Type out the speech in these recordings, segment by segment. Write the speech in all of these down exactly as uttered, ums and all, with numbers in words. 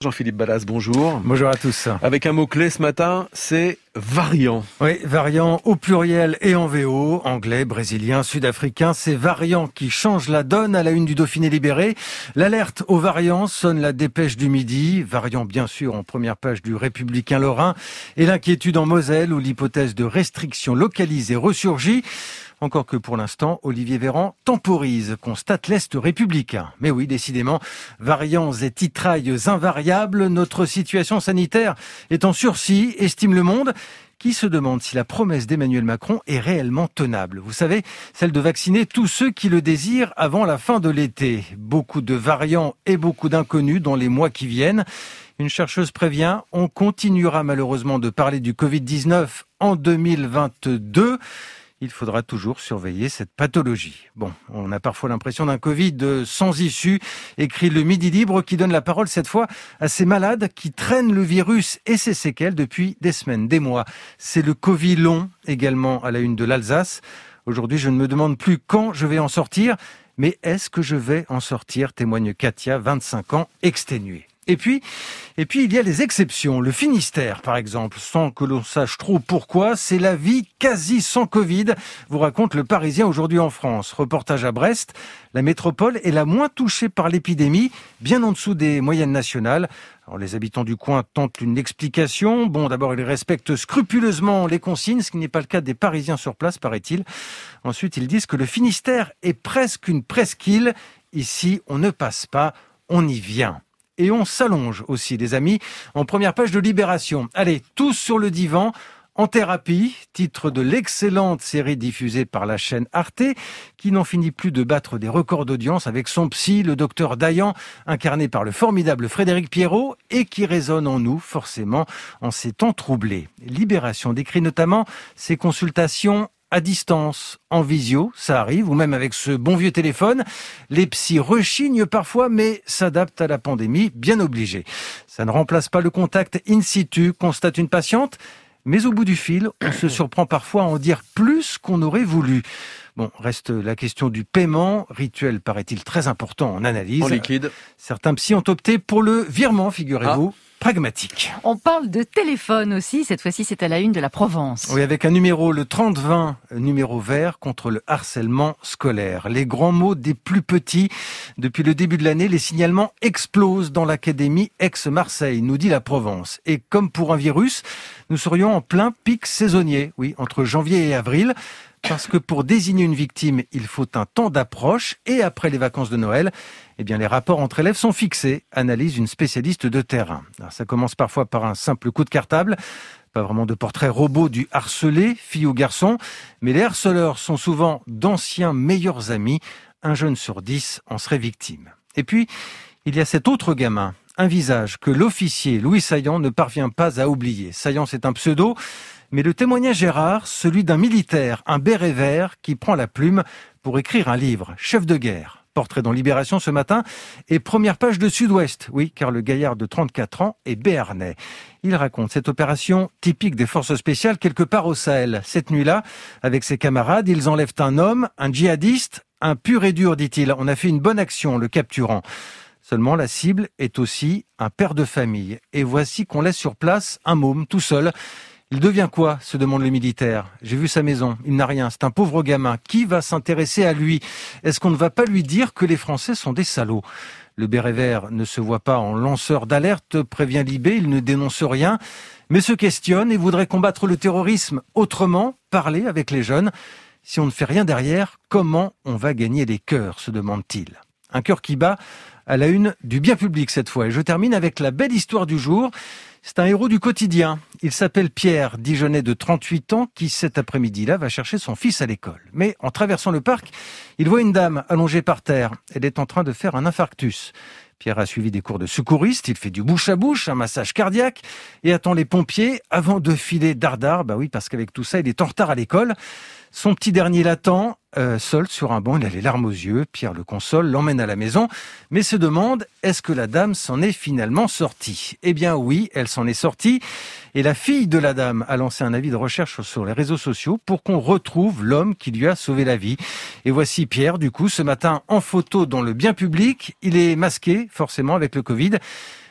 Jean-Philippe Ballas, bonjour. Bonjour à tous. Avec un mot-clé ce matin, c'est variant. Oui, variant au pluriel et en V O, anglais, brésilien, sud-africain, ces variants qui changent la donne à la une du Dauphiné libéré. L'alerte aux variants sonne la dépêche du midi, variant bien sûr en première page du Républicain Lorrain, et l'inquiétude en Moselle où l'hypothèse de restrictions localisées ressurgit. Encore que pour l'instant, Olivier Véran temporise, constate l'Est républicain. Mais oui, décidément, variants et titrailles invariables, notre situation sanitaire est en sursis, estime Le Monde, qui se demande si la promesse d'Emmanuel Macron est réellement tenable. Vous savez, celle de vacciner tous ceux qui le désirent avant la fin de l'été. Beaucoup de variants et beaucoup d'inconnus dans les mois qui viennent. Une chercheuse prévient, on continuera malheureusement de parler du covid dix-neuf en deux mille vingt-deux. Il faudra toujours surveiller cette pathologie. Bon, on a parfois l'impression d'un Covid sans issue, écrit le Midi Libre, qui donne la parole cette fois à ces malades qui traînent le virus et ses séquelles depuis des semaines, des mois. C'est le Covid long, également à la une de l'Alsace. Aujourd'hui, je ne me demande plus quand je vais en sortir, mais est-ce que je vais en sortir, témoigne Katia, vingt-cinq ans, exténuée. Et puis, et puis, il y a les exceptions. Le Finistère, par exemple, sans que l'on sache trop pourquoi, c'est la vie quasi sans Covid, vous raconte le Parisien aujourd'hui en France. Reportage à Brest, la métropole est la moins touchée par l'épidémie, bien en dessous des moyennes nationales. Alors, les habitants du coin tentent une explication. Bon, d'abord, ils respectent scrupuleusement les consignes, ce qui n'est pas le cas des Parisiens sur place, paraît-il. Ensuite, ils disent que le Finistère est presque une presqu'île. Ici, on ne passe pas, on y vient. Et on s'allonge aussi, les amis, en première page de Libération. Allez, tous sur le divan, en thérapie, titre de l'excellente série diffusée par la chaîne Arte, qui n'en finit plus de battre des records d'audience avec son psy, le docteur Dayan, incarné par le formidable Frédéric Pierrot, et qui résonne en nous, forcément, en ces temps troublés. Libération décrit notamment ses consultations à distance, en visio, ça arrive, ou même avec ce bon vieux téléphone. Les psys rechignent parfois, mais s'adaptent à la pandémie, bien obligés. Ça ne remplace pas le contact in situ, constate une patiente, mais au bout du fil, on se surprend parfois à en dire plus qu'on aurait voulu. Bon, reste la question du paiement, rituel paraît-il très important en analyse. En liquide. Certains psys ont opté pour le virement, figurez-vous. Ah. Pragmatique. On parle de téléphone aussi, cette fois-ci c'est à la une de la Provence. Oui, avec un numéro, le trente vingt, numéro vert contre le harcèlement scolaire. Les grands mots des plus petits. Depuis le début de l'année, les signalements explosent dans l'académie Aix-Marseille, nous dit la Provence. Et comme pour un virus, nous serions en plein pic saisonnier, oui, entre janvier et avril. Parce que pour désigner une victime, il faut un temps d'approche et après les vacances de Noël, eh bien les rapports entre élèves sont fixés, analyse une spécialiste de terrain. Alors, ça commence parfois par un simple coup de cartable, pas vraiment de portrait robot du harcelé, fille ou garçon, mais les harceleurs sont souvent d'anciens meilleurs amis, un jeune sur dix en serait victime. Et puis, il y a cet autre gamin, un visage que l'officier Louis Saillant ne parvient pas à oublier. Saillant, c'est un pseudo, mais le témoignage est rare, celui d'un militaire, un béret vert, qui prend la plume pour écrire un livre, Chef de guerre. Portrait dans Libération ce matin et première page de Sud-Ouest. Oui, car le gaillard de trente-quatre ans est béarnais. Il raconte cette opération typique des forces spéciales quelque part au Sahel. Cette nuit-là, avec ses camarades, ils enlèvent un homme, un djihadiste, un pur et dur, dit-il. On a fait une bonne action, le capturant. Seulement, la cible est aussi un père de famille. Et voici qu'on laisse sur place un môme, tout seul. Il devient quoi, se demande le militaire. J'ai vu sa maison, il n'a rien, c'est un pauvre gamin. Qui va s'intéresser à lui? Est-ce qu'on ne va pas lui dire que les Français sont des salauds? Le béret vert ne se voit pas en lanceur d'alerte, prévient Libé, il ne dénonce rien, mais se questionne et voudrait combattre le terrorisme autrement, parler avec les jeunes. Si on ne fait rien derrière, comment on va gagner les cœurs, se demande-t-il. Un cœur qui bat à la une du bien public cette fois. Et je termine avec la belle histoire du jour. C'est un héros du quotidien. Il s'appelle Pierre, Dijonais de trente-huit ans, qui cet après-midi-là va chercher son fils à l'école. Mais en traversant le parc, il voit une dame allongée par terre. Elle est en train de faire un infarctus. Pierre a suivi des cours de secouriste, il fait du bouche à bouche, un massage cardiaque et attend les pompiers avant de filer dardard. Bah oui, parce qu'avec tout ça, il est en retard à l'école. Son petit dernier l'attend, euh, seul sur un banc, il a les larmes aux yeux. Pierre le console, l'emmène à la maison, mais se demande, est-ce que la dame s'en est finalement sortie? Eh bien oui, elle s'en est sortie. Et la fille de la dame a lancé un avis de recherche sur les réseaux sociaux pour qu'on retrouve l'homme qui lui a sauvé la vie. Et voici Pierre, du coup, ce matin en photo dans le bien public. Il est masqué, forcément, avec le Covid.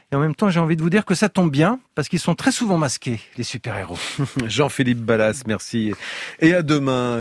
Et en même temps, j'ai envie de vous dire que ça tombe bien, parce qu'ils sont très souvent masqués, les super-héros. Jean-Philippe Ballas, merci. Et à demain.